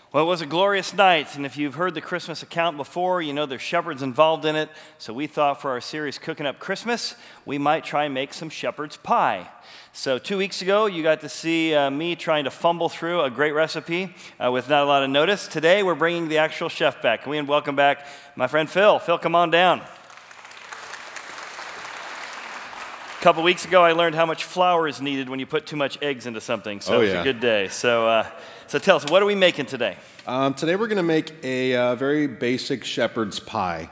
Well, it was a glorious night, and if you've heard the Christmas account before, you know there's shepherds involved in it. So we thought for our series, Cooking Up Christmas, we might try and make some shepherd's pie. So 2 weeks ago, you got to see me trying to fumble through a great recipe with not a lot of notice. Today, we're bringing the actual chef back. Can we welcome back my friend Phil? Phil, come on down. A couple weeks ago, I learned how much flour is needed when you put too much eggs into something, so it was a good day. So tell us, what are we making today? Today we're going to make a very basic shepherd's pie.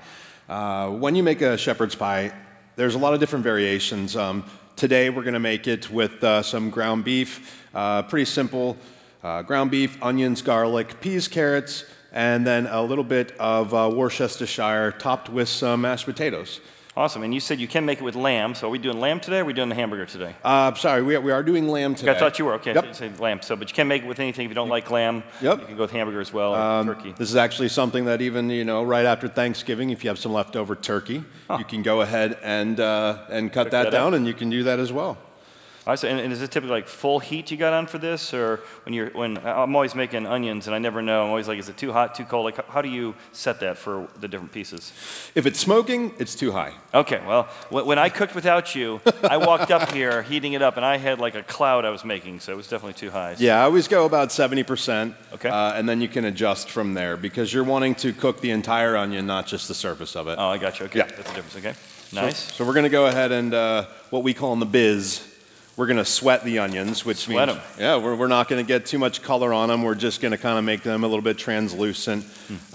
When you make a shepherd's pie, there's a lot of different variations. Today we're going to make it with some ground beef, pretty simple. Ground beef, onions, garlic, peas, carrots, and then a little bit of Worcestershire topped with some mashed potatoes. Awesome. And you said you can make it with lamb. So are we doing lamb today, or are we doing the hamburger today? Sorry, we are doing lamb today. I thought you were. Okay, Yep. I said lamb. So, but you can make it with anything if you don't like lamb. Yep. You can go with hamburger as well, or turkey. This is actually something that even, right after Thanksgiving, if you have some leftover turkey, you can go ahead and cut that down, and you can do that as well. All right, so, and is it typically like full heat you got on for this, or when I'm always making onions and I never know, I'm always like, is it too hot, too cold? Like, how do you set that for the different pieces? If it's smoking, it's too high. Okay, well, when I cooked without you, I walked up here heating it up, and I had like a cloud I was making, so it was definitely too high. So. Yeah, I always go about 70%, okay. And then you can adjust from there, because you're wanting to cook the entire onion, not just the surface of it. Oh, I got you. Okay, yeah. That's the difference. Okay, nice. So we're going to go ahead and what we call in the biz, we're going to sweat the onions, which means, them. Yeah, we're not going to get too much color on them. We're just going to kind of make them a little bit translucent.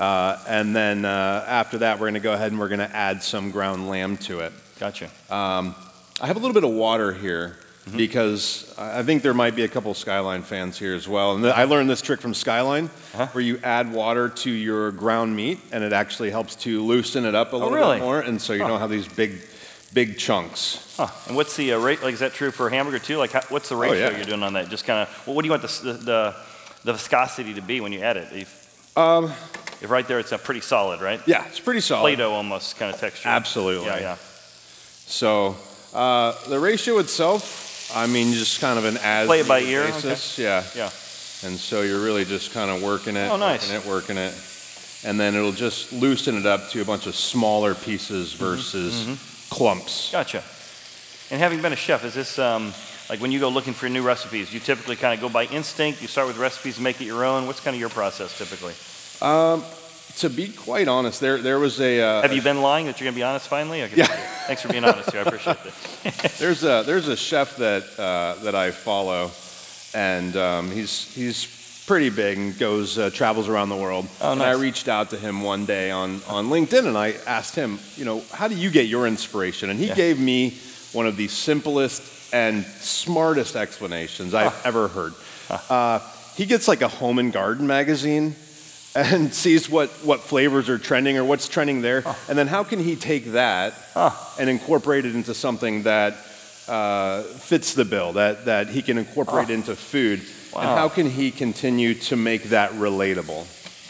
And then after that, we're going to go ahead and we're going to add some ground lamb to it. Gotcha. I have a little bit of water here because I think there might be a couple Skyline fans here as well. And I learned this trick from Skyline, where you add water to your ground meat, and it actually helps to loosen it up a little bit more. And so you don't have these big chunks. And what's the rate? Like, is that true for hamburger too? Like, what's the ratio you're doing on that? Just kind of, what do you want the viscosity to be when you add it? If right there, it's pretty solid, right? Yeah, it's pretty solid. Play-Doh almost kind of texture. Absolutely. Yeah. So the ratio itself, I mean, just kind of an play it by ear basis. Okay. Yeah. And so you're really just kind of working it, working it. And then it'll just loosen it up to a bunch of smaller pieces versus clumps. Gotcha. And having been a chef, is this like when you go looking for new recipes, you typically kind of go by instinct? You start with recipes and make it your own? What's kind of your process typically? To be quite honest, there was a... Have you been lying that you're going to be honest finally? Okay. Yeah. Thanks for being honest here. I appreciate that. There's a chef that I follow, and he's pretty big and travels around the world. Oh, nice. And I reached out to him one day on LinkedIn, and I asked him, how do you get your inspiration? And he gave me one of the simplest and smartest explanations I've ever heard. He gets like a home and garden magazine and sees what flavors are trending or what's trending there, and then how can he take that and incorporate it into something that fits the bill, that he can incorporate into food. Wow. And how can he continue to make that relatable?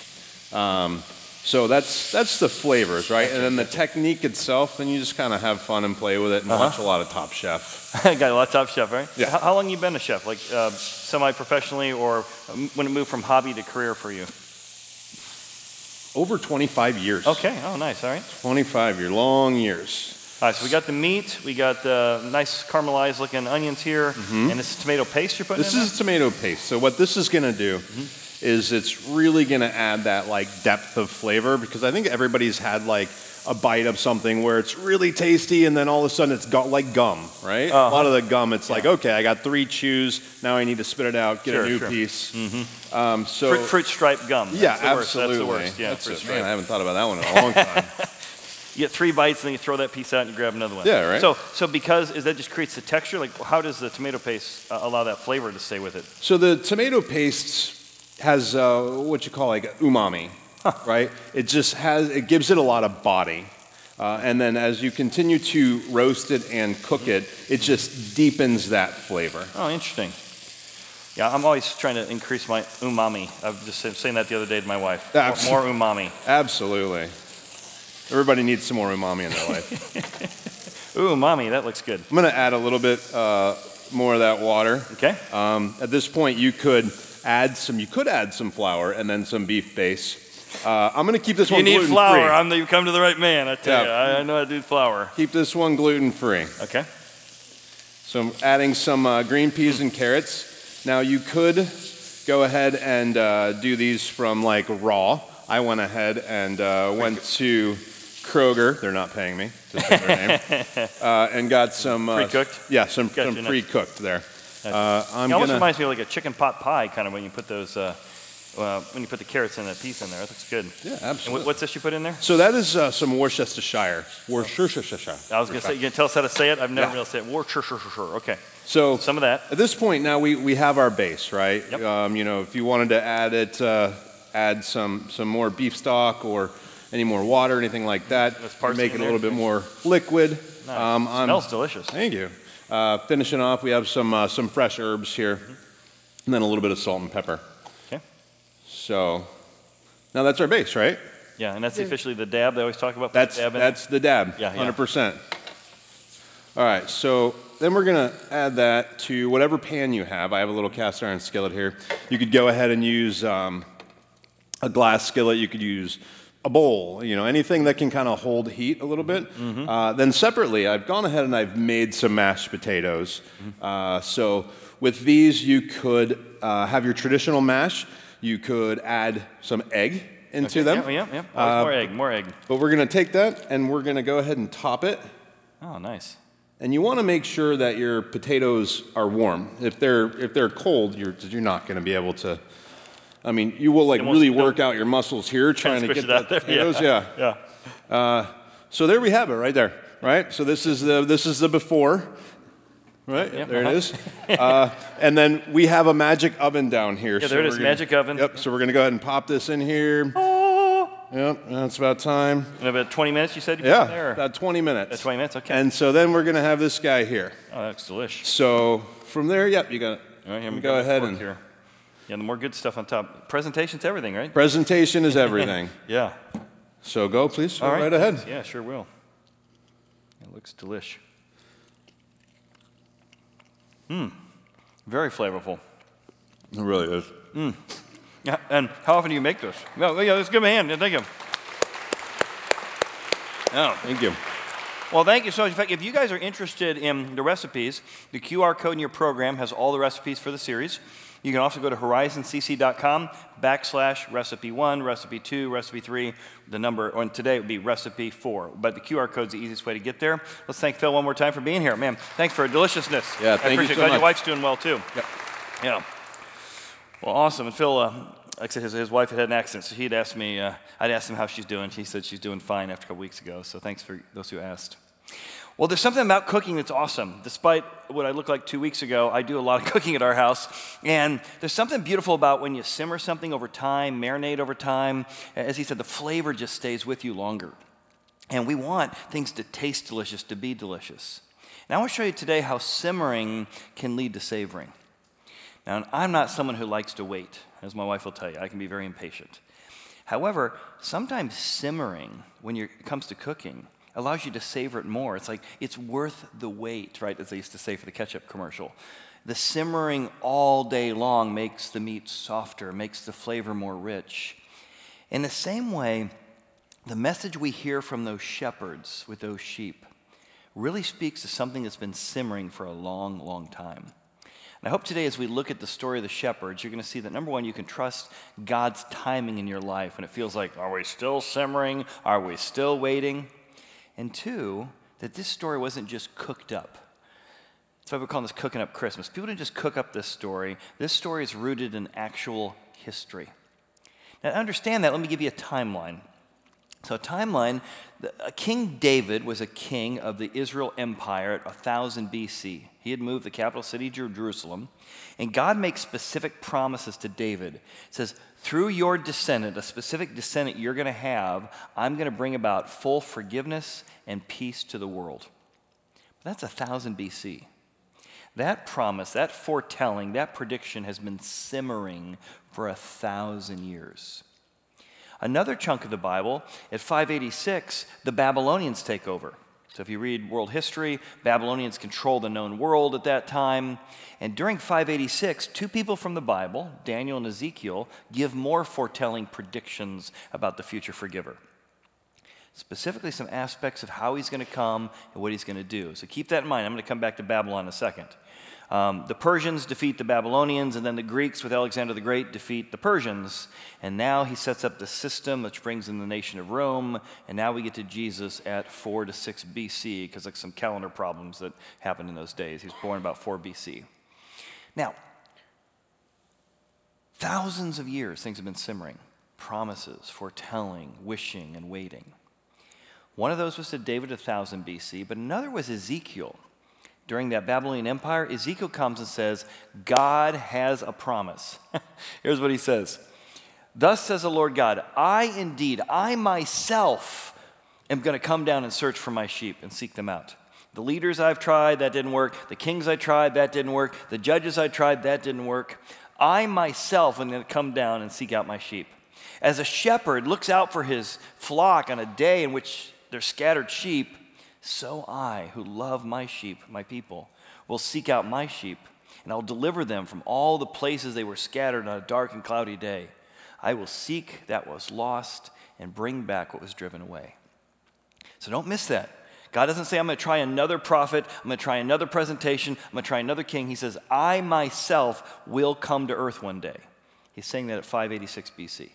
So that's the flavors, right? And then the technique itself, then you just kind of have fun and play with it and watch a lot of Top Chef. Got a lot of Top Chef, right? Yeah. How long have you been a chef? Like semi-professionally, or when it moved from hobby to career for you? Over 25 years. Okay. Oh, nice. All right. 25 long years. All right, so we got the meat, we got the nice caramelized looking onions here, and this is tomato paste you're putting in there? This is tomato paste. So what this is going to do is it's really going to add that like depth of flavor, because I think everybody's had like a bite of something where it's really tasty and then all of a sudden it's like gum, right? A lot of the gum, it's like, okay, I got 3 chews, now I need to spit it out, get a new piece. So fruit stripe gum. That's the absolutely. Worst. That's the worst. Yeah, fruit stripe. Man, I haven't thought about that one in a long time. You get 3 bites, and then you throw that piece out and you grab another one. Yeah, right. So because that just creates the texture. Like, how does the tomato paste allow that flavor to stay with it? So the tomato paste has what you call like umami, right? It gives it a lot of body, and then as you continue to roast it and cook it, it just deepens that flavor. Oh, interesting. Yeah, I'm always trying to increase my umami. I was just saying that the other day to my wife. More umami. Absolutely. Everybody needs some more umami in their life. Ooh, umami, that looks good. I'm going to add a little bit more of that water. Okay. At this point, you could you could add some flour and then some beef base. I'm going to keep this one You need gluten-free. flour. You've come to the right man, I tell you. I know how to do flour. Keep this one gluten-free. Okay. So I'm adding some green peas and carrots. Now you could go ahead and do these from like raw. I went ahead and went to Kroger. They're not paying me to say their name. And got some pre-cooked. Yeah, some pre-cooked there. It almost reminds me of like a chicken pot pie, kind of when you put those. When you put the carrots and the peas in there, that looks good. Yeah, absolutely. And what's this you put in there? So that is some Worcestershire. Worcestershire. I was going to say, you can tell us how to say it? I've never been able to say it. Worcestershire. Okay. So some of that. At this point now we have our base, right? Yep. If you wanted to add some more beef stock or any more water, anything like that, make it a little bit more liquid. Nice. Smells delicious. Thank you. Finishing off, we have some fresh herbs here, and then a little bit of salt and pepper. Okay. So now that's our base, right? Yeah, and that's officially the dab they always talk about. That's the dab. Yeah, 100%. All right, so then we're gonna add that to whatever pan you have. I have a little cast iron skillet here. You could go ahead and use a glass skillet. You could use a bowl, anything that can kind of hold heat a little bit. Then separately, I've gone ahead and I've made some mashed potatoes. So with these, you could have your traditional mash. You could add some egg into them. Yeah. More egg. But we're going to take that and we're going to go ahead and top it. Oh, nice. And you want to make sure that your potatoes are warm. If they're cold, you're not going to be able to. I mean, you will really work out your muscles here trying to get the potatoes. Yeah. So there we have it, right there. Right. So this is the before. Right. Yep. There it is. And then we have a magic oven down here. Yeah, there it is. Magic oven. Yep. So we're going to go ahead and pop this in here. Yep, that's about time. In about 20 minutes, you said? About 20 minutes. That's 20 minutes, okay. And so then we're going to have this guy here. Oh, that's delicious. So from there, you got it. All right, here we go ahead and. Here. Yeah, the more good stuff on top. Presentation's everything, right? Presentation is everything. Yeah. So go, please. All right ahead. Yeah, sure will. It looks delish. Very flavorful. It really is. Yeah, and how often do you make this? Yeah, let's give him a hand. Thank you. Oh. Thank you. Well, thank you so much. In fact, if you guys are interested in the recipes, the QR code in your program has all the recipes for the series. You can also go to horizoncc.com/recipe1, recipe 2, recipe 3. The number on today would be recipe 4. But the QR code is the easiest way to get there. Let's thank Phil one more time for being here. Man, thanks for deliciousness. Yeah, thank you so much. I appreciate it. Glad your wife's doing well, too. Yep. Yeah. Well, awesome. And Phil, like I said, his wife had an accident, so he'd asked me, I'd asked him how she's doing. He said she's doing fine after a couple weeks ago, so thanks for those who asked. Well, there's something about cooking that's awesome. Despite what I looked like 2 weeks ago, I do a lot of cooking at our house, and there's something beautiful about when you simmer something over time, marinate over time. As he said, the flavor just stays with you longer. And we want things to taste delicious, to be delicious. Now, I want to show you today how simmering can lead to savoring. Now, I'm not someone who likes to wait. As my wife will tell you, I can be very impatient. However, sometimes simmering, when it comes to cooking, allows you to savor it more. It's like it's worth the wait, right, as they used to say for the ketchup commercial. The simmering all day long makes the meat softer, makes the flavor more rich. In the same way, the message we hear from those shepherds with those sheep really speaks to something that's been simmering for a long, long time. And I hope today as we look at the story of the shepherds, you're going to see that, number one, you can trust God's timing in your life when it feels like, are we still simmering? Are we still waiting? And two, that this story wasn't just cooked up. That's why we're calling this Cooking Up Christmas. People didn't just cook up this story. This story is rooted in actual history. Now, to understand that, let me give you a timeline. So a timeline, King David was a king of the Israel Empire at 1000 BC. He had moved the capital city to Jerusalem, and God makes specific promises to David. It says, through your descendant, a specific descendant you're going to have, I'm going to bring about full forgiveness and peace to the world. But that's 1000 BC. That promise, that foretelling, that prediction has been simmering for 1,000 years. Another chunk of the Bible, at 586, the Babylonians take over. So if you read world history, Babylonians control the known world at that time. And during 586, two people from the Bible, Daniel and Ezekiel, give more foretelling predictions about the future forgiver. Specifically some aspects of how he's going to come and what he's going to do. So keep that in mind. I'm going to come back to Babylon in a second. The Persians defeat the Babylonians, and then the Greeks with Alexander the Great defeat the Persians. And now he sets up the system which brings in the nation of Rome, and now we get to Jesus at 4 to 6 BC, because like some calendar problems that happened in those days. He was born about 4 BC. Now, thousands of years things have been simmering. Promises, foretelling, wishing, and waiting. One of those was to David 1000 BC, but another was Ezekiel. During that Babylonian Empire, Ezekiel comes and says, God has a promise. Here's what he says. Thus says the Lord God, I myself am going to come down and search for my sheep and seek them out. The leaders I've tried, that didn't work. The kings I tried, that didn't work. The judges I tried, that didn't work. I myself am going to come down and seek out my sheep. As a shepherd looks out for his flock on a day in which they're scattered sheep, so I, who love my sheep, my people, will seek out my sheep, and I'll deliver them from all the places they were scattered on a dark and cloudy day. I will seek that was lost and bring back what was driven away. So don't miss that. God doesn't say, I'm going to try another prophet, I'm going to try another presentation, I'm going to try another king. He says, I myself will come to earth one day. He's saying that at 586 BC.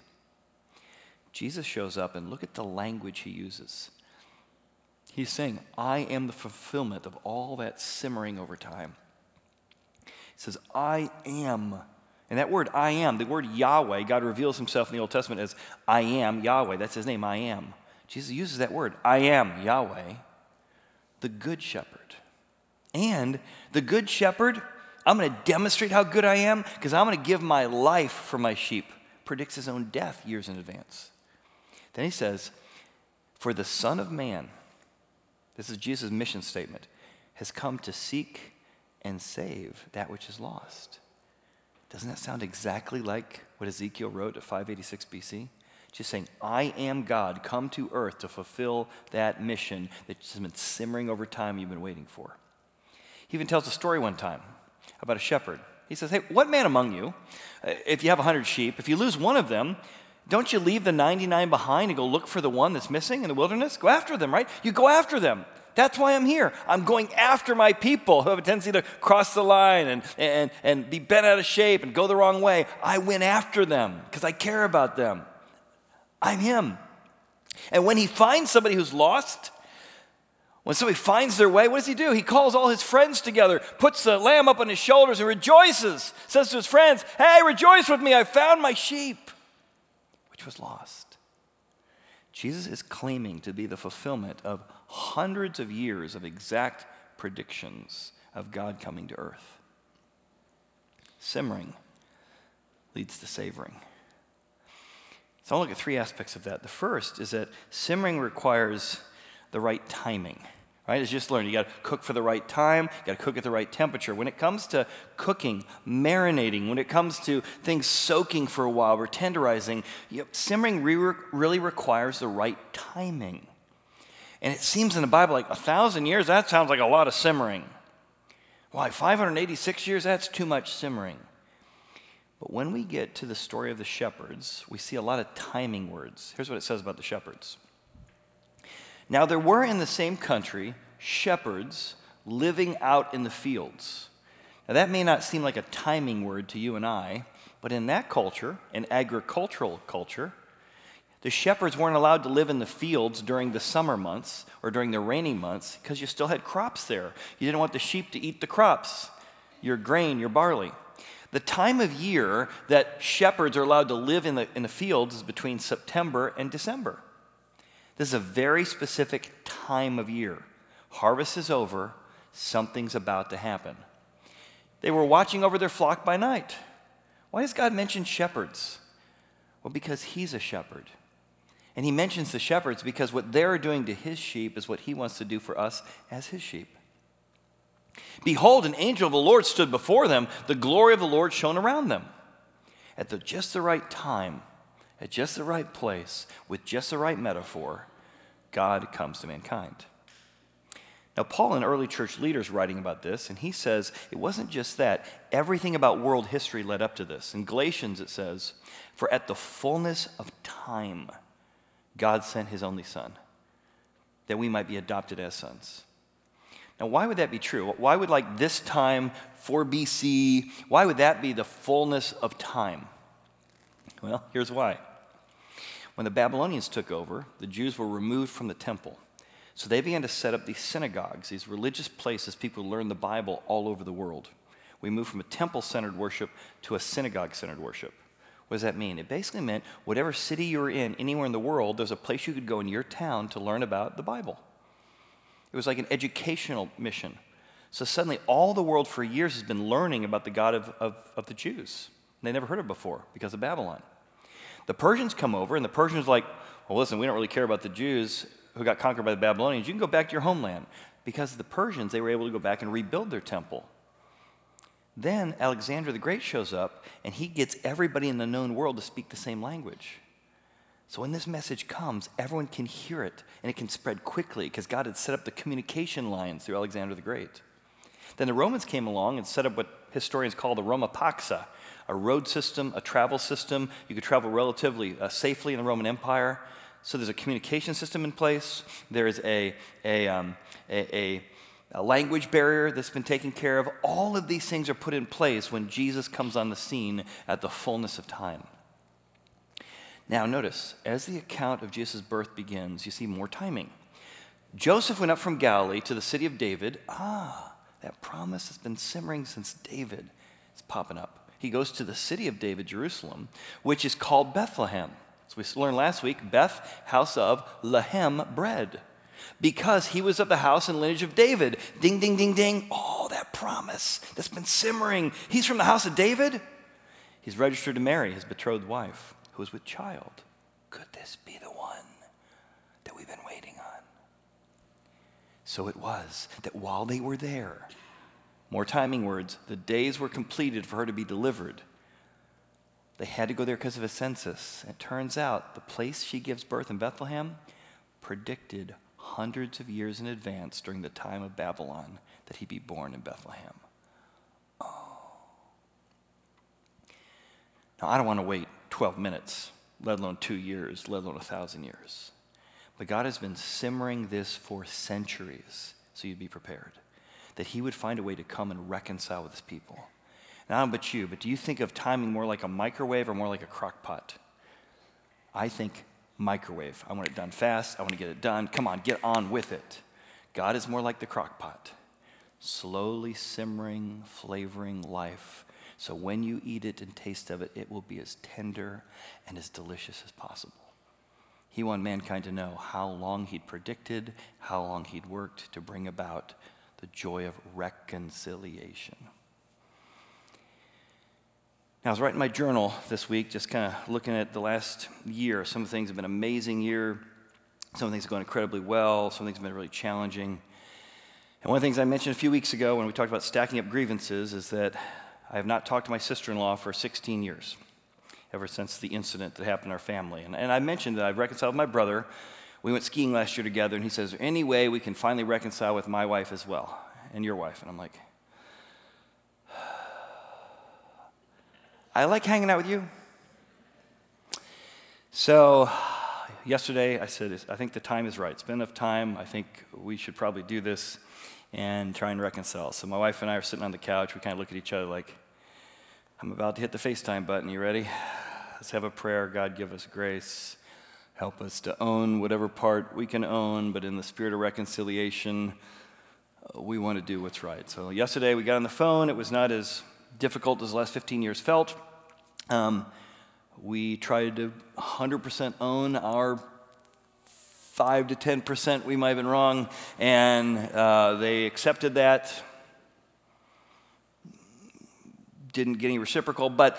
Jesus shows up, and look at the language he uses. He's saying, I am the fulfillment of all that simmering over time. He says, I am. And that word, I am, the word Yahweh, God reveals himself in the Old Testament as I am Yahweh. That's his name, I am. Jesus uses that word, I am Yahweh, the good shepherd. And the good shepherd, I'm going to demonstrate how good I am because I'm going to give my life for my sheep. Predicts his own death years in advance. Then he says, for the Son of Man, this is Jesus' mission statement, has come to seek and save that which is lost. Doesn't that sound exactly like what Ezekiel wrote at 586 BC? Just saying, I am God, come to earth to fulfill that mission that has been simmering over time you've been waiting for. He even tells a story one time about a shepherd. He says, hey, what man among you, if you have 100 sheep, if you lose one of them, don't you leave the 99 behind and go look for the one that's missing in the wilderness? Go after them, right? You go after them. That's why I'm here. I'm going after my people who have a tendency to cross the line and be bent out of shape and go the wrong way. I went after them because I care about them. I'm him. And when he finds somebody who's lost, when somebody finds their way, what does he do? He calls all his friends together, puts the lamb up on his shoulders and rejoices. Says to his friends, hey, rejoice with me. I found my sheep, which was lost. Jesus is claiming to be the fulfillment of hundreds of years of exact predictions of God coming to earth. Simmering leads to savoring. So I'll look at three aspects of that. The first is that simmering requires the right timing. Right? As you just learned, you got to cook for the right time, you got to cook at the right temperature. When it comes to cooking, marinating, when it comes to things soaking for a while or tenderizing, simmering really requires the right timing. And it seems in the Bible like 1,000 years, that sounds like a lot of simmering. Why, 586 years, that's too much simmering. But when we get to the story of the shepherds, we see a lot of timing words. Here's what it says about the shepherds. Now there were in the same country shepherds living out in the fields. Now that may not seem like a timing word to you and I, but in that culture, an agricultural culture, the shepherds weren't allowed to live in the fields during the summer months or during the rainy months because you still had crops there. You didn't want the sheep to eat the crops, your grain, your barley. The time of year that shepherds are allowed to live in the fields is between September and December. This is a very specific time of year. Harvest is over, something's about to happen. They were watching over their flock by night. Why does God mention shepherds? Well, because he's a shepherd. And he mentions the shepherds because what they're doing to his sheep is what he wants to do for us as his sheep. Behold, an angel of the Lord stood before them. The glory of the Lord shone around them. At just the right time, at just the right place, with just the right metaphor, God comes to mankind. Now, Paul, an early church leader, is writing about this, and he says it wasn't just that. Everything about world history led up to this. In Galatians, it says, "For at the fullness of time, God sent his only Son, that we might be adopted as sons." Now, why would that be true? Why would, like, this time, 4 BC, why would that be the fullness of time? Well, here's why. When the Babylonians took over, the Jews were removed from the temple. So they began to set up these synagogues, these religious places people learn the Bible all over the world. We moved from a temple-centered worship to a synagogue-centered worship. What does that mean? It basically meant whatever city you were in, anywhere in the world, there's a place you could go in your town to learn about the Bible. It was like an educational mission. So suddenly all the world for years has been learning about the God of the Jews. They never heard of it before because of Babylon. The Persians come over, and the Persians are like, well, listen, we don't really care about the Jews who got conquered by the Babylonians. You can go back to your homeland. Because of the Persians, they were able to go back and rebuild their temple. Then Alexander the Great shows up, and he gets everybody in the known world to speak the same language. So when this message comes, everyone can hear it, and it can spread quickly because God had set up the communication lines through Alexander the Great. Then the Romans came along and set up what historians call the Roma Paxa, a road system, a travel system. You could travel relatively safely in the Roman Empire. So there's a communication system in place. There's a language barrier that's been taken care of. All of these things are put in place when Jesus comes on the scene at the fullness of time. Now notice, as the account of Jesus' birth begins, you see more timing. Joseph went up from Galilee to the city of David. That promise has been simmering since David. It's popping up. He goes to the city of David, Jerusalem, which is called Bethlehem. So we learned last week, Beth, house of Lehem, bread. Because he was of the house and lineage of David. Ding, ding, ding, ding. Oh, that promise that's been simmering. He's from the house of David. He's registered to marry his betrothed wife, who is with child. Could this be the one that we've been waiting on? So it was that while they were there, more timing words, the days were completed for her to be delivered. They had to go there because of a census. It turns out the place she gives birth in Bethlehem predicted hundreds of years in advance during the time of Babylon that he'd be born in Bethlehem. Now, I don't want to wait 12 minutes, let alone 2 years, let alone 1,000 years. But God has been simmering this for centuries, so you'd be prepared, that he would find a way to come and reconcile with his people. And I don't know about you, but do you think of timing more like a microwave or more like a crock pot? I think microwave. I want it done fast. I want to get it done. Come on, get on with it. God is more like the crock pot, slowly simmering, flavoring life. So when you eat it and taste of it, it will be as tender and as delicious as possible. He wanted mankind to know how long he'd predicted, how long he'd worked to bring about the joy of reconciliation. Now, I was writing my journal this week, just kind of looking at the last year. Some of the things have been an amazing year. Some of the things have gone incredibly well. Some things have been really challenging. And one of the things I mentioned a few weeks ago when we talked about stacking up grievances is that I have not talked to my sister-in-law for 16 years, ever since the incident that happened in our family. And I mentioned that I've reconciled with my brother. We went skiing last year together, and he says, is there any way we can finally reconcile with my wife as well, and your wife? And I'm like, I like hanging out with you. So yesterday I said, I think the time is right. It's been enough time. I think we should probably do this and try and reconcile. So my wife and I are sitting on the couch. We kind of look at each other like, I'm about to hit the FaceTime button. You ready? Let's have a prayer. God, give us grace. Help us to own whatever part we can own, but in the spirit of reconciliation, we want to do what's right. So yesterday we got on the phone. It was not as difficult as the last 15 years felt. We tried to 100% own our 5 to 10% we might have been wrong, and they accepted that. Didn't get any reciprocal, but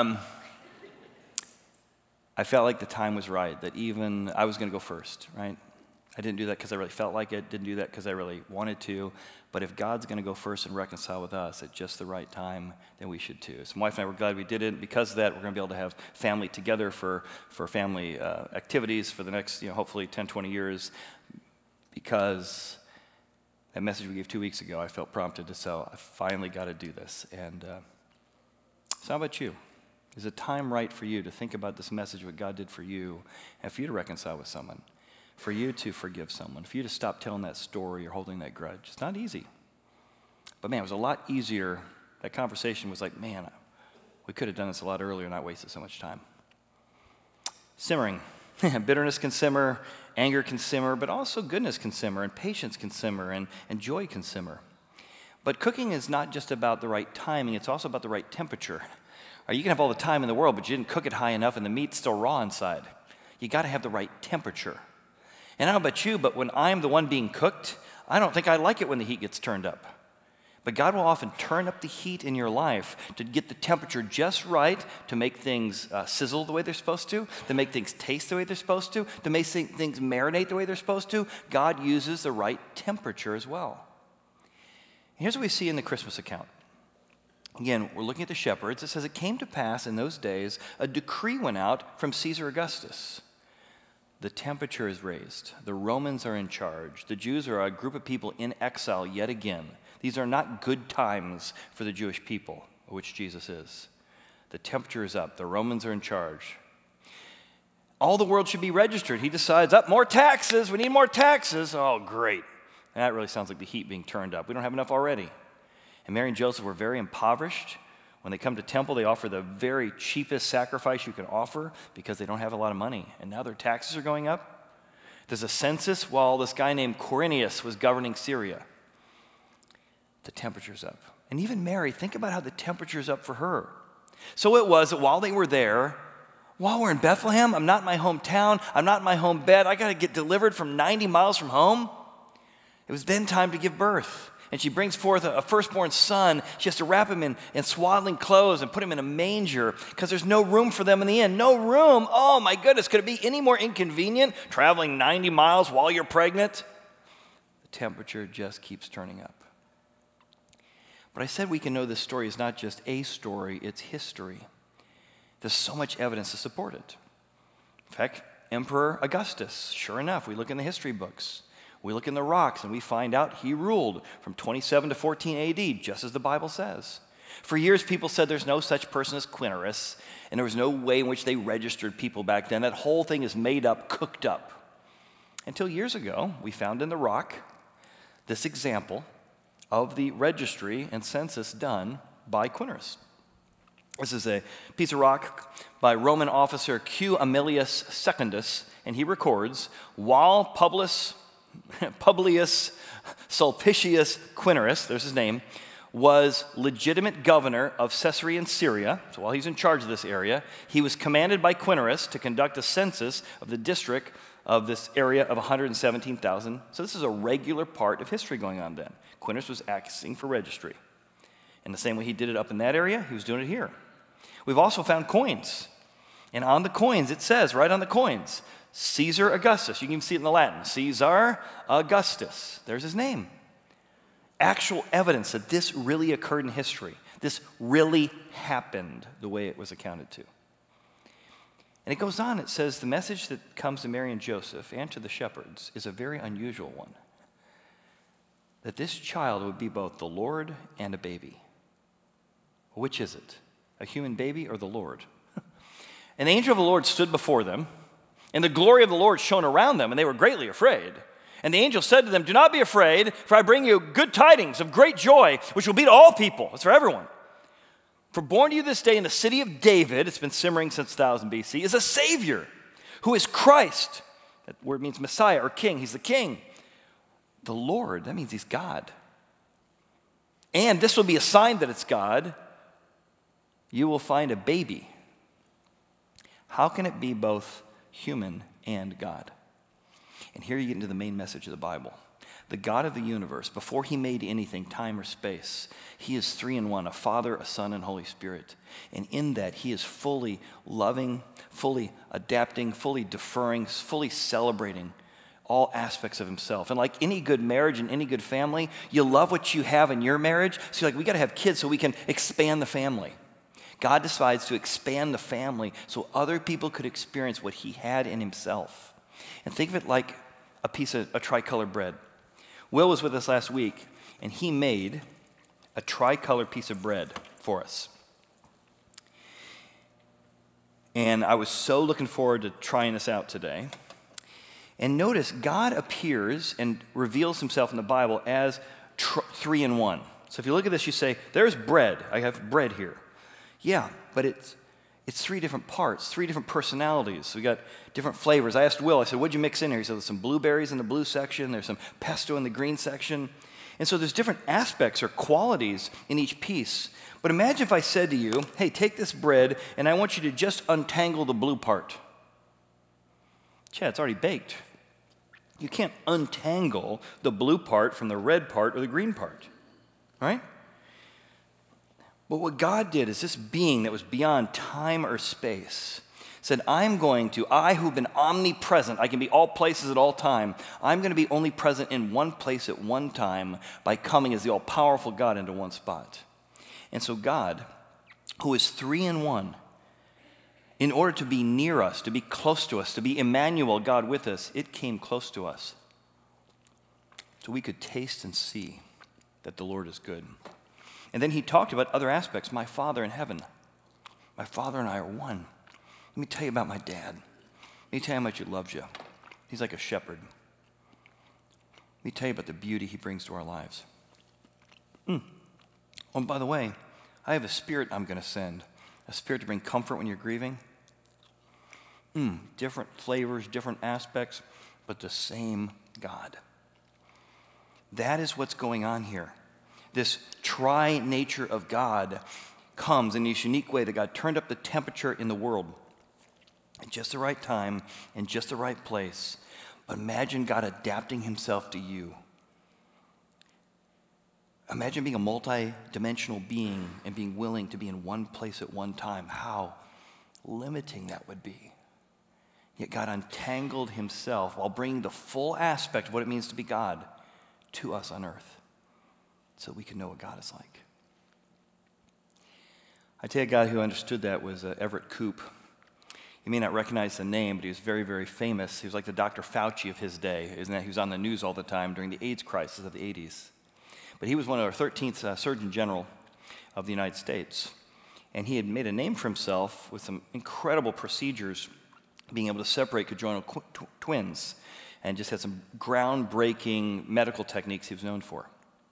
I felt like the time was right, that even I was going to go first, right? I didn't do that because I really felt like it, didn't do that because I really wanted to, but if God's going to go first and reconcile with us at just the right time, then we should too. So my wife and I were glad we did it. Because of that, we're going to be able to have family together for family activities for the next, hopefully 10, 20 years, because that message we gave 2 weeks ago, I felt prompted to say, I finally got to do this. And so how about you? Is the time right for you to think about this message, what God did for you, and for you to reconcile with someone, for you to forgive someone, for you to stop telling that story or holding that grudge? It's not easy. But man, it was a lot easier. That conversation was like, man, we could have done this a lot earlier and not wasted so much time. Simmering. Bitterness can simmer, anger can simmer, but also goodness can simmer, and patience can simmer, and joy can simmer. But cooking is not just about the right timing, it's also about the right temperature. You can have all the time in the world, but you didn't cook it high enough and the meat's still raw inside. You got to have the right temperature. And I don't know about you, but when I'm the one being cooked, I don't think I like it when the heat gets turned up. But God will often turn up the heat in your life to get the temperature just right, to make things sizzle the way they're supposed to make things taste the way they're supposed to make things marinate the way they're supposed to. God uses the right temperature as well. And here's what we see in the Christmas account. Again, we're looking at the shepherds. It says, it came to pass in those days, a decree went out from Caesar Augustus. The temperature is raised. The Romans are in charge. The Jews are a group of people in exile yet again. These are not good times for the Jewish people, which Jesus is. The temperature is up. The Romans are in charge. All the world should be registered. He decides, more taxes. We need more taxes. Oh, great. And that really sounds like the heat being turned up. We don't have enough already. And Mary and Joseph were very impoverished. When they come to temple, they offer the very cheapest sacrifice you can offer because they don't have a lot of money. And now their taxes are going up. There's a census while this guy named Quirinius was governing Syria. The temperature's up. And even Mary, think about how the temperature's up for her. So it was that while they were there, while we're in Bethlehem, I'm not in my hometown, I'm not in my home bed, I got to get delivered from 90 miles from home. It was then time to give birth. And she brings forth a firstborn son. She has to wrap him in swaddling clothes and put him in a manger because there's no room for them in the inn. No room. Oh my goodness, could it be any more inconvenient traveling 90 miles while you're pregnant? The temperature just keeps turning up. But I said we can know this story is not just a story, it's history. There's so much evidence to support it. In fact, Emperor Augustus, sure enough, we look in the history books. We look in the rocks and we find out he ruled from 27 to 14 AD, just as the Bible says. For years, people said there's no such person as Quirinius, and there was no way in which they registered people back then. That whole thing is made up, cooked up. Until years ago, we found in the rock this example of the registry and census done by Quirinius. This is a piece of rock by Roman officer Q. Aemilius Secundus, and he records, while Publius Sulpicius Quirinius, there's his name, was legitimate governor of Caesarea in Syria. So while he's in charge of this area, he was commanded by Quirinius to conduct a census of the district of this area of 117,000. So this is a regular part of history going on then. Quirinius was asking for registry. In the same way he did it up in that area, he was doing it here. We've also found coins. And on the coins, it says, right on the coins, Caesar Augustus. You can even see it in the Latin. Caesar Augustus. There's his name. Actual evidence that this really occurred in history. This really happened the way it was accounted to. And it goes on, it says, the message that comes to Mary and Joseph and to the shepherds is a very unusual one. That this child would be both the Lord and a baby. Which is it? A human baby or the Lord? An angel of the Lord stood before them, and the glory of the Lord shone around them, and they were greatly afraid. And the angel said to them, do not be afraid, for I bring you good tidings of great joy, which will be to all people. It's for everyone. For born to you this day in the city of David, it's been simmering since 1000 BC, is a Savior, who is Christ. That word means Messiah or King. He's the King. The Lord, that means he's God. And this will be a sign that it's God. You will find a baby. How can it be both human and God? And here you get into the main message of the Bible. The God of the universe, before he made anything, time or space, he is three in one, a Father, a Son, and Holy Spirit. And in that, he is fully loving, fully adapting, fully deferring, fully celebrating all aspects of himself. And like any good marriage and any good family, you love what you have in your marriage. So you're like, we got to have kids so we can expand the family. God decides to expand the family so other people could experience what he had in himself. And think of it like a piece of a tricolor bread. Will was with us last week, and he made a tricolored piece of bread for us. And I was so looking forward to trying this out today. And notice, God appears and reveals himself in the Bible as three in one. So if you look at this, you say, there's bread. I have bread here. Yeah, but it's three different parts, three different personalities. We got different flavors. I asked Will, I said, what'd you mix in here? He said, there's some blueberries in the blue section. There's some pesto in the green section. And so there's different aspects or qualities in each piece. But imagine if I said to you, hey, take this bread, and I want you to just untangle the blue part. Chad, it's already baked. You can't untangle the blue part from the red part or the green part, right? But what God did is this being that was beyond time or space said, I who've been omnipresent, I can be all places at all time, I'm going to be only present in one place at one time by coming as the all-powerful God into one spot. And so God, who is three in one, in order to be near us, to be close to us, to be Emmanuel, God with us, it came close to us. So we could taste and see that the Lord is good. And then he talked about other aspects. My Father in heaven. My Father and I are one. Let me tell you about my dad. Let me tell you how much he loves you. He's like a shepherd. Let me tell you about the beauty he brings to our lives. Oh, and by the way, I have a spirit I'm going to send. A spirit to bring comfort when you're grieving. Different flavors, different aspects, but the same God. That is what's going on here. This tri-nature of God comes in this unique way that God turned up the temperature in the world at just the right time, in just the right place. But imagine God adapting himself to you. Imagine being a multi-dimensional being and being willing to be in one place at one time. How limiting that would be. Yet God untangled himself while bringing the full aspect of what it means to be God to us on earth so we can know what God is like. I tell you, a guy who understood that was Everett Koop. You may not recognize the name, but he was very, very famous. He was like the Dr. Fauci of his day. Isn't that? He was on the news all the time during the AIDS crisis of the 80s. But he was one of our 13th Surgeon General of the United States. And he had made a name for himself with some incredible procedures, being able to separate conjoinal twins, and just had some groundbreaking medical techniques he was known for.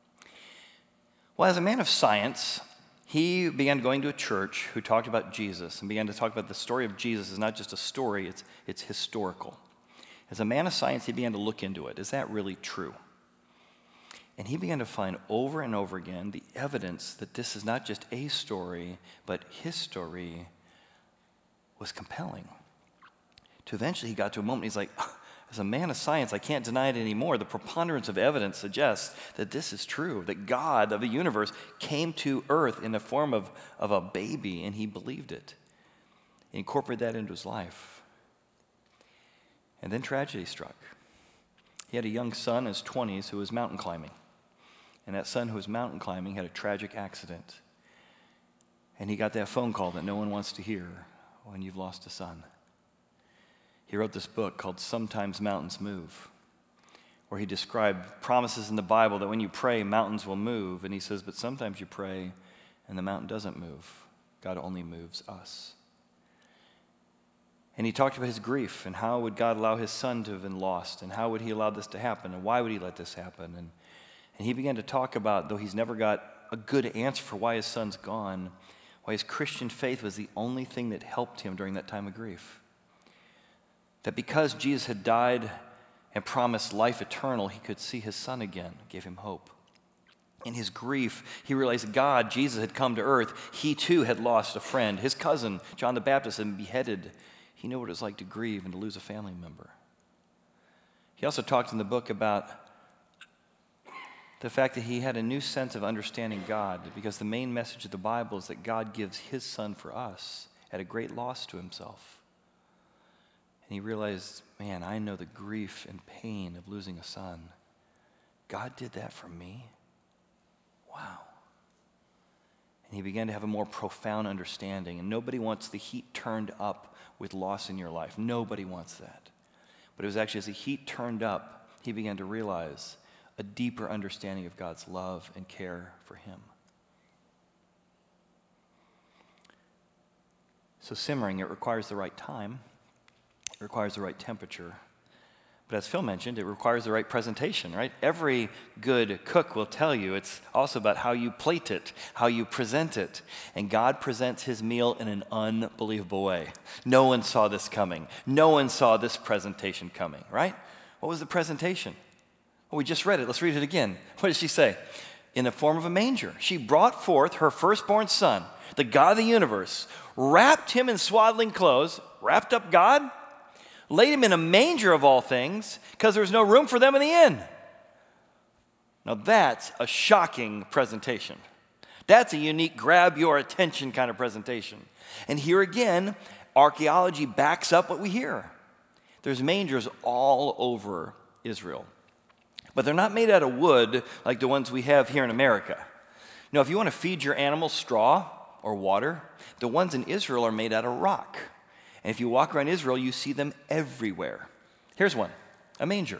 Well, as a man of science, he began going to a church who talked about Jesus and began to talk about the story of Jesus is not just a story, it's historical. As a man of science, he began to look into it. Is that really true? And he began to find over and over again the evidence that this is not just a story, but his story was compelling. To eventually he got to a moment, he's like, as a man of science, I can't deny it anymore. The preponderance of evidence suggests that this is true, that God of the universe came to earth in the form of a baby, and he believed it. He incorporated that into his life. And then tragedy struck. He had a young son in his 20s who was mountain climbing. And that son who was mountain climbing had a tragic accident. And he got that phone call that no one wants to hear when you've lost a son. He wrote this book called Sometimes Mountains Move, where he described promises in the Bible that when you pray, mountains will move. And he says, but sometimes you pray and the mountain doesn't move. God only moves us. And he talked about his grief and how would God allow his son to have been lost, and how would he allow this to happen, and why would he let this happen? And he began to talk about, though he's never got a good answer for why his son's gone, why his Christian faith was the only thing that helped him during that time of grief. That because Jesus had died and promised life eternal, he could see his son again, gave him hope. In his grief, he realized God, Jesus, had come to earth. He too had lost a friend. His cousin, John the Baptist, had been beheaded. He knew what it was like to grieve and to lose a family member. He also talked in the book about the fact that he had a new sense of understanding God, because the main message of the Bible is that God gives his son for us at a great loss to himself. And he realized, man, I know the grief and pain of losing a son. God did that for me? Wow. And he began to have a more profound understanding. And nobody wants the heat turned up with loss in your life. Nobody wants that. But it was actually as the heat turned up, he began to realize, a deeper understanding of God's love and care for him. So simmering, it requires the right time. It requires the right temperature. But as Phil mentioned, it requires the right presentation, right? Every good cook will tell you it's also about how you plate it, how you present it. And God presents his meal in an unbelievable way. No one saw this coming. No one saw this presentation coming, right? What was the presentation? Well, we just read it. Let's read it again. What did she say? In the form of a manger. She brought forth her firstborn son, the God of the universe, wrapped him in swaddling clothes, wrapped up God, laid him in a manger of all things, because there was no room for them in the inn. Now that's a shocking presentation. That's a unique grab your attention kind of presentation. And here again, archaeology backs up what we hear. There's mangers all over Israel. But they're not made out of wood like the ones we have here in America. No, if you want to feed your animals straw or water, the ones in Israel are made out of rock. And if you walk around Israel, you see them everywhere. Here's one, a manger.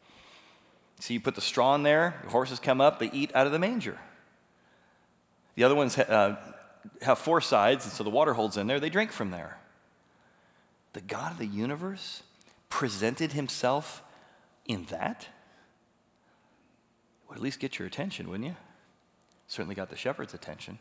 So you put the straw in there, the horses come up, they eat out of the manger. The other ones have four sides, and so the water holds in there, they drink from there. The God of the universe presented himself in that? Would at least get your attention, wouldn't you? Certainly got the shepherd's attention.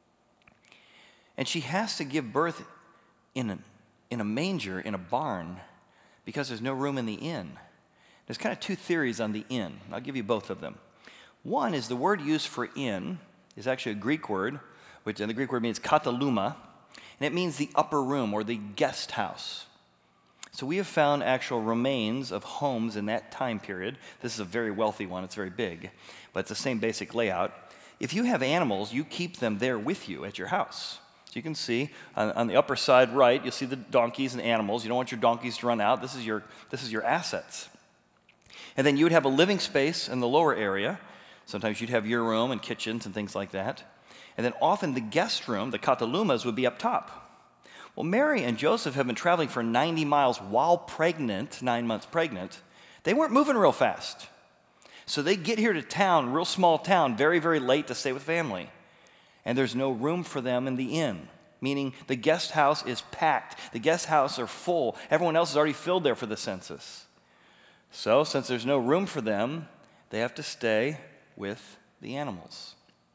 And she has to give birth in a manger, in a barn, because there's no room in the inn. There's kind of two theories on the inn. I'll give you both of them. One is the word used for inn is actually a Greek word, and the Greek word means kataluma, and it means the upper room or the guest house. So we have found actual remains of homes in that time period. This is a very wealthy one. It's very big, but it's the same basic layout. If you have animals, you keep them there with you at your house. So you can see on the upper side right, you'll see the donkeys and animals. You don't want your donkeys to run out. This is your assets. And then you would have a living space in the lower area. Sometimes you'd have your room and kitchens and things like that. And then often the guest room, the katalumas, would be up top. Well, Mary and Joseph have been traveling for 90 miles while pregnant, 9 months pregnant. They weren't moving real fast. So they get here to town, real small town, very, very late to stay with family. And there's no room for them in the inn, meaning the guest house is packed. The guest houses are full. Everyone else is already filled there for the census. So since there's no room for them, they have to stay with the animals.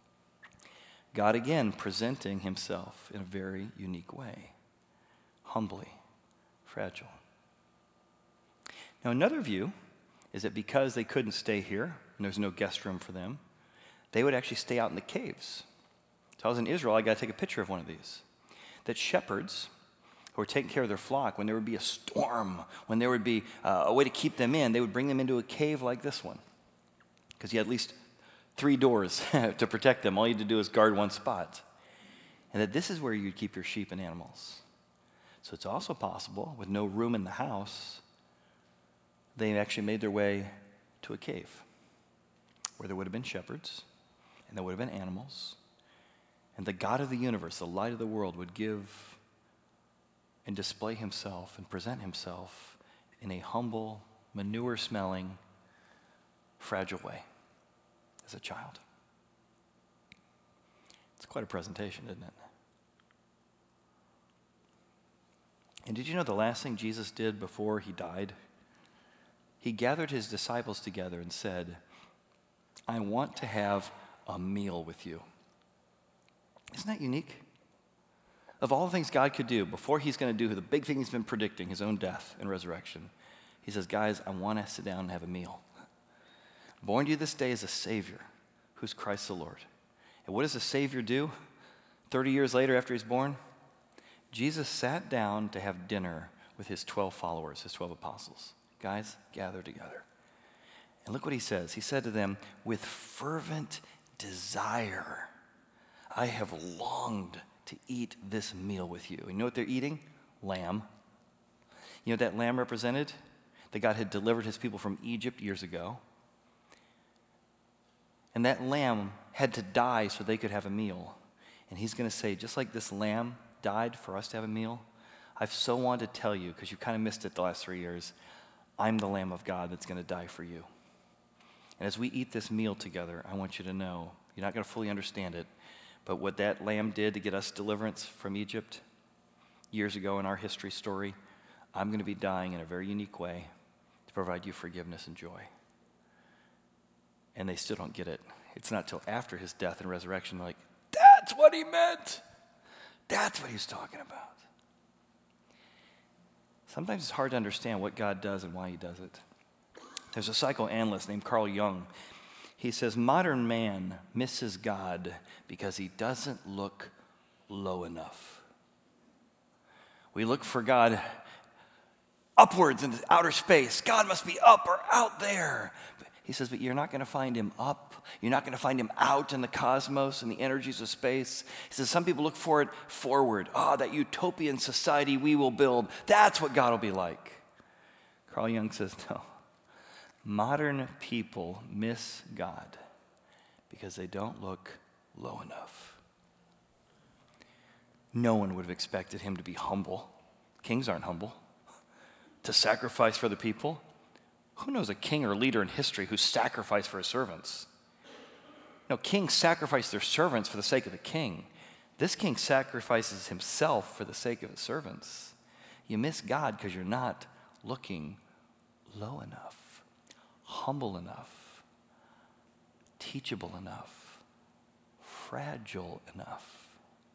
God again presenting himself in a very unique way. Humbly, fragile. Now, another view is that because they couldn't stay here, and there's no guest room for them, they would actually stay out in the caves. So I was in Israel, I got to take a picture of one of these. That shepherds who were taking care of their flock, when there would be a storm, when there would be a way to keep them in, they would bring them into a cave like this one. Because you had at least 3 doors to protect them. All you had to do is guard one spot. And that this is where you'd keep your sheep and animals. So it's also possible, with no room in the house, they actually made their way to a cave where there would have been shepherds and there would have been animals. And the God of the universe, the light of the world, would give and display himself and present himself in a humble, manure-smelling, fragile way as a child. It's quite a presentation, isn't it? And did you know the last thing Jesus did before he died? He gathered his disciples together and said, I want to have a meal with you. Isn't that unique? Of all the things God could do before he's going to do the big thing he's been predicting, his own death and resurrection, he says, guys, I want to sit down and have a meal. Born to you this day is a Savior, who's Christ the Lord. And what does a Savior do 30 years later after he's born? Jesus sat down to have dinner with his 12 followers, his 12 apostles. Guys, gather together. And look what he says. He said to them, with fervent desire, I have longed to eat this meal with you. You know what they're eating? Lamb. You know what that lamb represented? That God had delivered his people from Egypt years ago. And that lamb had to die so they could have a meal. And he's going to say, just like this lamb died for us to have a meal, I've so wanted to tell you, because you kind of missed it the last 3 years, I'm the Lamb of God that's going to die for you. And as we eat this meal together, I want you to know, you're not going to fully understand it, but what that lamb did to get us deliverance from Egypt years ago in our history story, I'm going to be dying in a very unique way to provide you forgiveness and joy. And they still don't get it. It's not till after his death and resurrection, they're like, that's what he meant. That's what he was talking about. Sometimes it's hard to understand what God does and why he does it. There's a psychoanalyst named Carl Jung. He says, modern man misses God because he doesn't look low enough. We look for God upwards into outer space. God must be up or out there. He says, but you're not going to find him up. You're not going to find him out in the cosmos and the energies of space. He says, some people look for it forward. That utopian society we will build. That's what God will be like. Carl Jung says, no. Modern people miss God because they don't look low enough. No one would have expected him to be humble. Kings aren't humble. To sacrifice for the people. Who knows a king or leader in history who sacrificed for his servants? No, kings sacrifice their servants for the sake of the king. This king sacrifices himself for the sake of his servants. You miss God because you're not looking low enough, humble enough, teachable enough, fragile enough.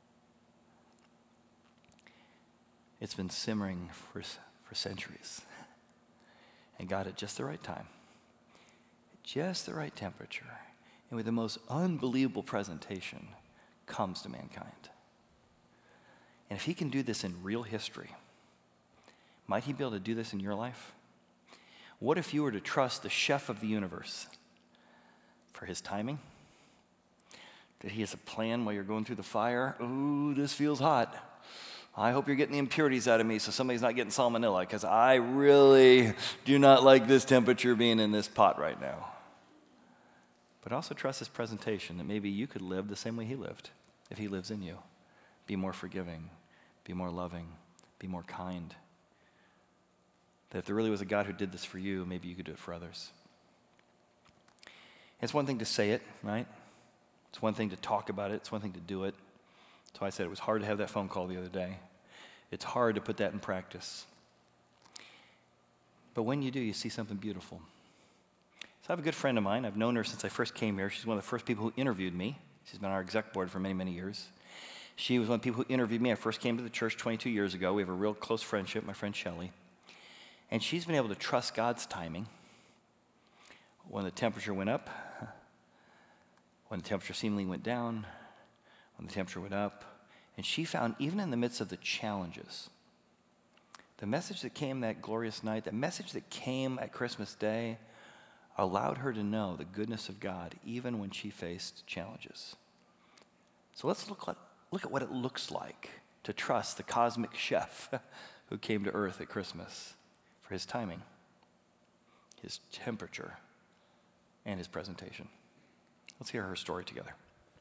It's been simmering for centuries. And God, at just the right time, just the right temperature, and with the most unbelievable presentation, comes to mankind. And if he can do this in real history, might he be able to do this in your life? What if you were to trust the chef of the universe for his timing? That he has a plan while you're going through the fire? Ooh, this feels hot. I hope you're getting the impurities out of me so somebody's not getting salmonella, because I really do not like this temperature being in this pot right now. But also trust his presentation, that maybe you could live the same way he lived, if he lives in you. Be more forgiving, be more loving, be more kind. That if there really was a God who did this for you, maybe you could do it for others. It's one thing to say it, right? It's one thing to talk about it. It's one thing to do it. That's why I said it was hard to have that phone call the other day. It's hard to put that in practice. But when you do, you see something beautiful. So I have a good friend of mine. I've known her since I first came here. She's one of the first people who interviewed me. She's been on our exec board for many, many years. She was one of the people who interviewed me. I first came to the church 22 years ago. We have a real close friendship, my friend Shelley. And she's been able to trust God's timing. When the temperature went up, when the temperature seemingly went down, when the temperature went up. And she found, even in the midst of the challenges, the message that came that glorious night, the message that came at Christmas Day, allowed her to know the goodness of God even when she faced challenges. So let's look at what it looks like to trust the cosmic chef who came to earth at Christmas for his timing, his temperature, and his presentation. Let's hear her story together.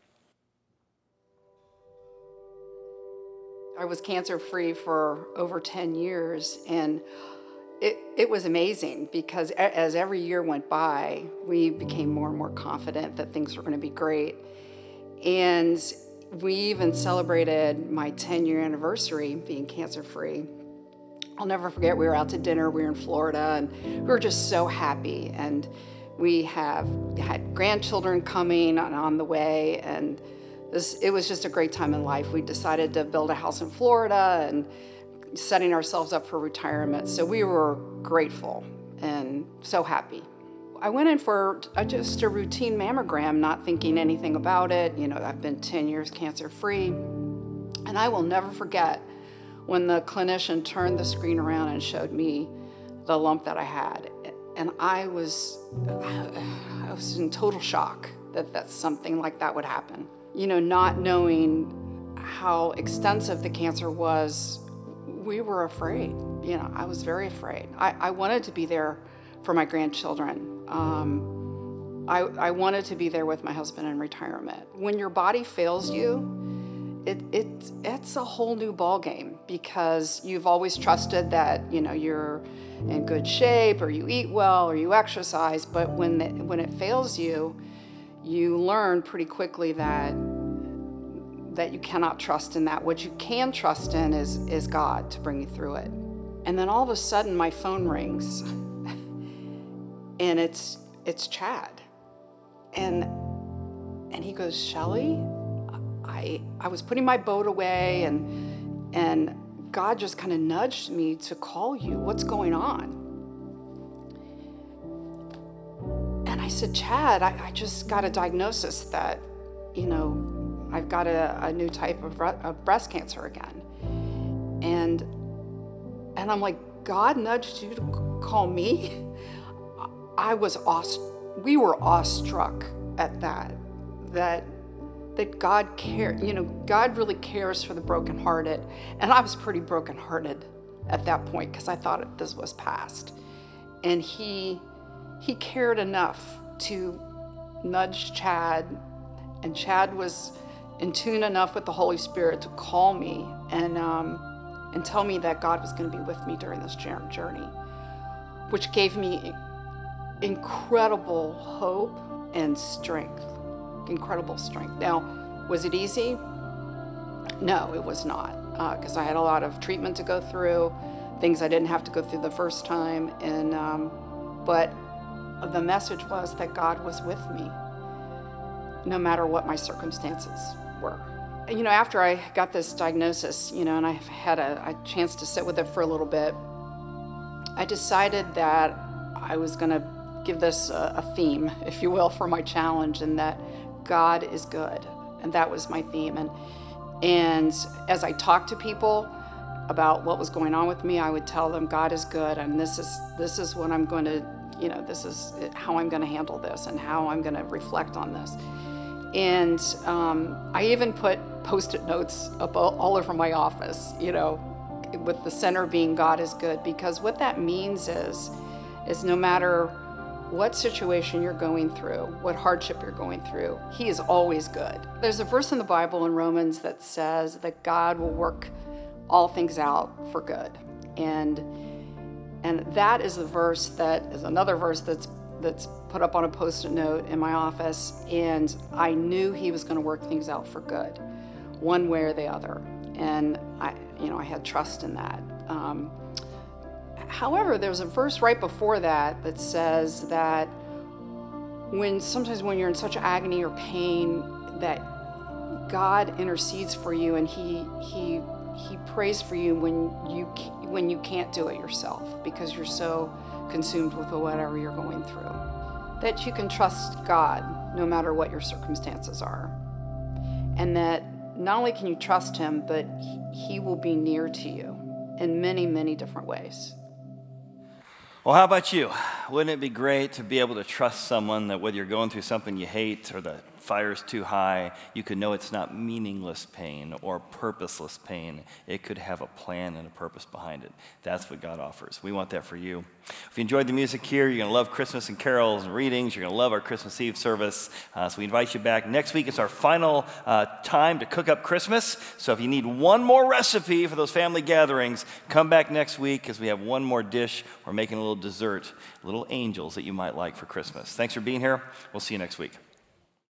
I was cancer-free for over 10 years, and it was amazing because as every year went by, we became more and more confident that things were going to be great. And we even celebrated my 10-year anniversary being cancer-free. I'll never forget, we were out to dinner, we were in Florida, and we were just so happy. And we had grandchildren coming on the way, and it was just a great time in life. We decided to build a house in Florida and setting ourselves up for retirement. So we were grateful and so happy. I went in for just a routine mammogram, not thinking anything about it. You know, I've been 10 years cancer-free. And I will never forget when the clinician turned the screen around and showed me the lump that I had. And I was in total shock that something like that would happen. You know, not knowing how extensive the cancer was, we were afraid. You know, I was very afraid. I wanted to be there for my grandchildren. I wanted to be there with my husband in retirement. When your body fails you, it's a whole new ballgame because you've always trusted that, you know, in good shape, or you eat well, or you exercise. But when it fails you, you learn pretty quickly that you cannot trust in that. What you can trust in is God to bring you through it. And then all of a sudden my phone rings and it's Chad. And he goes, Shelly, I was putting my boat away and God just kind of nudged me to call you. What's going on? And I said, Chad, I just got a diagnosis that, I've got a new type of breast cancer again. And I'm like, God nudged you to call me? We were awestruck at that God cared. God really cares for the brokenhearted. And I was pretty brokenhearted at that point because I thought this was past. And he cared enough to nudge Chad, and Chad was in tune enough with the Holy Spirit to call me and tell me that God was going to be with me during this journey, which gave me incredible hope and strength. Incredible strength. Now, was it easy? No, it was not, because I had a lot of treatment to go through, things I didn't have to go through the first time, and but the message was that God was with me, no matter what my circumstances were. After I got this diagnosis, and I had a chance to sit with it for a little bit, I decided that I was going to give this a theme, if you will, for my challenge, and that God is good. And that was my theme. And as I talked to people about what was going on with me, I would tell them God is good, and this is what I'm going to, this is how I'm going to handle this and how I'm going to reflect on this. And I even put Post-it notes up all over my office, with the center being God is good, because what that means is no matter what situation you're going through, what hardship you're going through, He is always good. There's a verse in the Bible in Romans that says that God will work all things out for good. And that is a verse that is another verse that's put up on a Post-it note in my office, and I knew He was going to work things out for good, one way or the other. And I had trust in that. However, there's a verse right before that says that sometimes when you're in such agony or pain, that God intercedes for you, and He prays for you when you can't do it yourself because you're so consumed with whatever you're going through. That you can trust God no matter what your circumstances are, and that not only can you trust Him, but He will be near to you in many, many different ways. Well, how about you? Wouldn't it be great to be able to trust someone that whether you're going through something you hate or the fire's too high, you could know it's not meaningless pain or purposeless pain. It could have a plan and a purpose behind it. That's what God offers. We want that for you. If you enjoyed the music here, you're going to love Christmas and carols and readings. You're going to love our Christmas Eve service. So we invite you back. Next week is our final time to cook up Christmas. So if you need one more recipe for those family gatherings, come back next week because we have one more dish. We're making a little dessert, little angels that you might like for Christmas. Thanks for being here. We'll see you next week.